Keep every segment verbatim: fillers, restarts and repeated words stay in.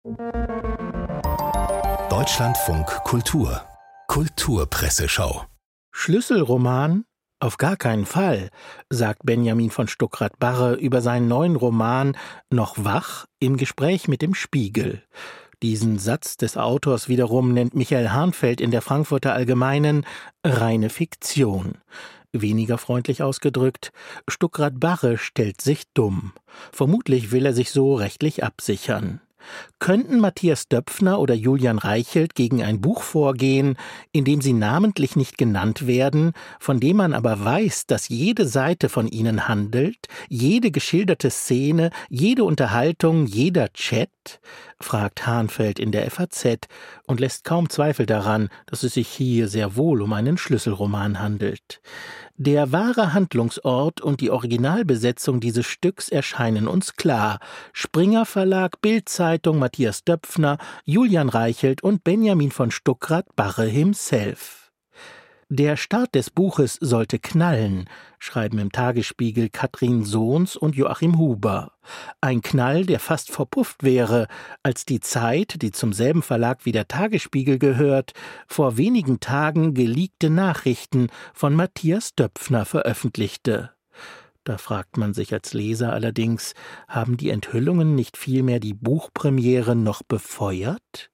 Deutschlandfunk Kultur Kulturpresseschau. Schlüsselroman? Auf gar keinen Fall, sagt Benjamin von Stuckrad-Barre über seinen neuen Roman »Noch wach« im Gespräch mit dem Spiegel. Diesen Satz des Autors wiederum nennt Michael Hahnfeld in der Frankfurter Allgemeinen reine Fiktion. Weniger freundlich ausgedrückt, Stuckrad-Barre stellt sich dumm. Vermutlich will er sich so rechtlich absichern. Könnten Matthias Döpfner oder Julian Reichelt gegen ein Buch vorgehen, in dem sie namentlich nicht genannt werden, von dem man aber weiß, dass jede Seite von ihnen handelt, jede geschilderte Szene, jede Unterhaltung, jeder Chat? Fragt Hahnfeld in der F A Z und lässt kaum Zweifel daran, dass es sich hier sehr wohl um einen Schlüsselroman handelt. Der wahre Handlungsort und die Originalbesetzung dieses Stücks erscheinen uns klar. Springer Verlag, Bild-Zeitung, Matthias Döpfner, Julian Reichelt und Benjamin von Stuckrad-Barre himself. Der Start des Buches sollte knallen, schreiben im Tagesspiegel Katrin Sohns und Joachim Huber. Ein Knall, der fast verpufft wäre, als die Zeit, die zum selben Verlag wie der Tagesspiegel gehört, vor wenigen Tagen geleakte Nachrichten von Matthias Döpfner veröffentlichte. Da fragt man sich als Leser allerdings, haben die Enthüllungen nicht vielmehr die Buchpremiere noch befeuert?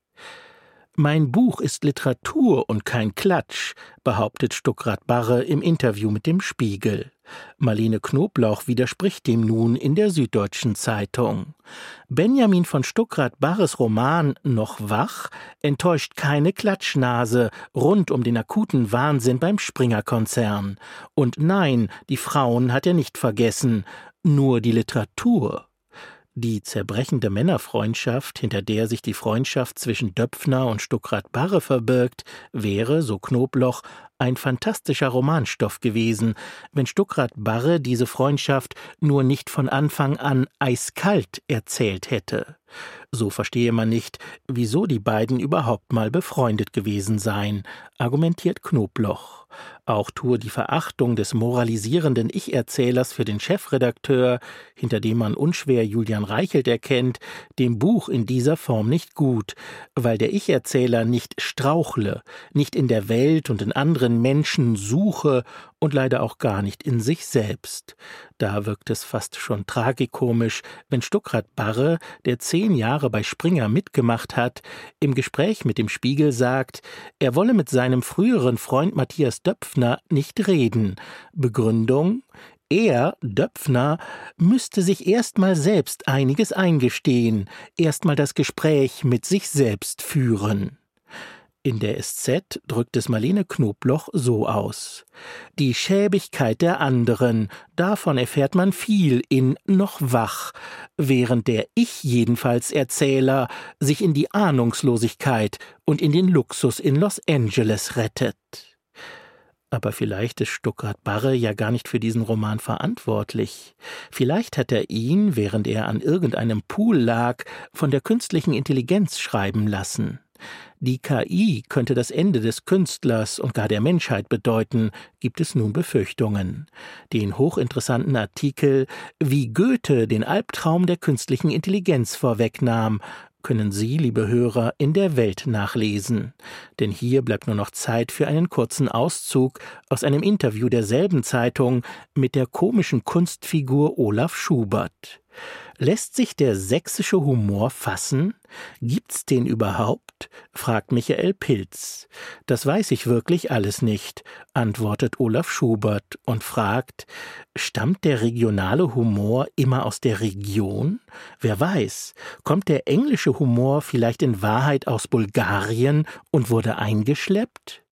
»Mein Buch ist Literatur und kein Klatsch«, behauptet Stuckrad-Barre im Interview mit dem Spiegel. Marlene Knoblauch widerspricht dem nun in der Süddeutschen Zeitung. Benjamin von Stuckrad-Barres Roman »Noch wach« enttäuscht keine Klatschnase rund um den akuten Wahnsinn beim Springer-Konzern. Und nein, die Frauen hat er nicht vergessen, nur die Literatur. Die zerbrechende Männerfreundschaft, hinter der sich die Freundschaft zwischen Döpfner und Stuckrad-Barre verbirgt, wäre, so Knobloch, ein fantastischer Romanstoff gewesen, wenn Stuckrad-Barre diese Freundschaft nur nicht von Anfang an eiskalt erzählt hätte. So verstehe man nicht, wieso die beiden überhaupt mal befreundet gewesen seien, argumentiert Knobloch. Auch tue die Verachtung des moralisierenden Ich-Erzählers für den Chefredakteur, hinter dem man unschwer Julian Reichelt erkennt, dem Buch in dieser Form nicht gut, weil der Ich-Erzähler nicht strauchle, nicht in der Welt und in anderen Menschen suche und leider auch gar nicht in sich selbst. Da wirkt es fast schon tragikomisch, wenn Stuckrad-Barre, der zehn Jahre bei Springer mitgemacht hat, im Gespräch mit dem Spiegel sagt, er wolle mit seinem früheren Freund Matthias Döpfner nicht reden. Begründung: Er, Döpfner, müsste sich erst mal selbst einiges eingestehen, erst mal das Gespräch mit sich selbst führen. In der S Z drückt es Marlene Knobloch so aus: Die Schäbigkeit der anderen, davon erfährt man viel in »Noch wach«, während der Ich jedenfalls Erzähler sich in die Ahnungslosigkeit und in den Luxus in Los Angeles rettet. Aber vielleicht ist Stuckrad-Barre ja gar nicht für diesen Roman verantwortlich. Vielleicht hat er ihn, während er an irgendeinem Pool lag, von der künstlichen Intelligenz schreiben lassen. Die K I könnte das Ende des Künstlers und gar der Menschheit bedeuten, gibt es nun Befürchtungen. Den hochinteressanten Artikel »Wie Goethe den Albtraum der künstlichen Intelligenz vorwegnahm« können Sie, liebe Hörer, in der Welt nachlesen. Denn hier bleibt nur noch Zeit für einen kurzen Auszug aus einem Interview derselben Zeitung mit der komischen Kunstfigur Olaf Schubert. Lässt sich der sächsische Humor fassen? Gibt's den überhaupt? Fragt Michael Pilz. Das weiß ich wirklich alles nicht, antwortet Olaf Schubert und fragt, stammt der regionale Humor immer aus der Region? Wer weiß, kommt der englische Humor vielleicht in Wahrheit aus Bulgarien und wurde eingeschleppt?